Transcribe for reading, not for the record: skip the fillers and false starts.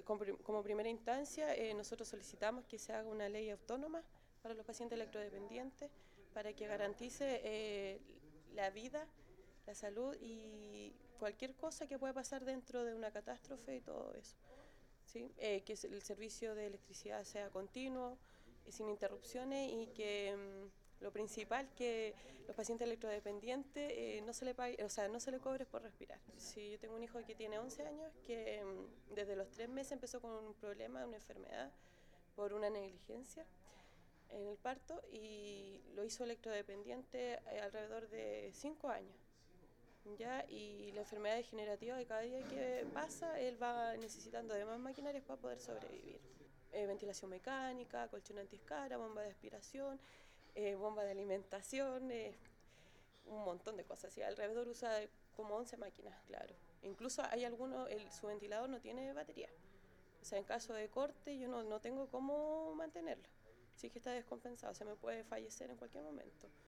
Como primera instancia, nosotros solicitamos que se haga una ley autónoma para los pacientes electrodependientes para que garantice la vida, la salud y cualquier cosa que pueda pasar dentro de una catástrofe y todo eso. ¿Sí? Que el servicio de electricidad sea continuo, sin interrupciones y que lo principal que los pacientes electrodependientes no se le pague, o sea, no se le cobre por respirar. Sí, yo tengo un hijo que tiene 11 años que desde los 3 meses empezó con un problema, una enfermedad por una negligencia en el parto y lo hizo electrodependiente alrededor de 5 años. ¿Ya? Y la enfermedad degenerativa de cada día que pasa, él va necesitando de más maquinarias para poder sobrevivir. Ventilación mecánica, colchón antiescara, bomba de aspiración, bomba de alimentación, un montón de cosas. Y alrededor usa como 11 máquinas, claro. Incluso hay algunos, su ventilador no tiene batería. O sea, en caso de corte yo no tengo cómo mantenerlo. Sí que está descompensado, se me puede fallecer en cualquier momento.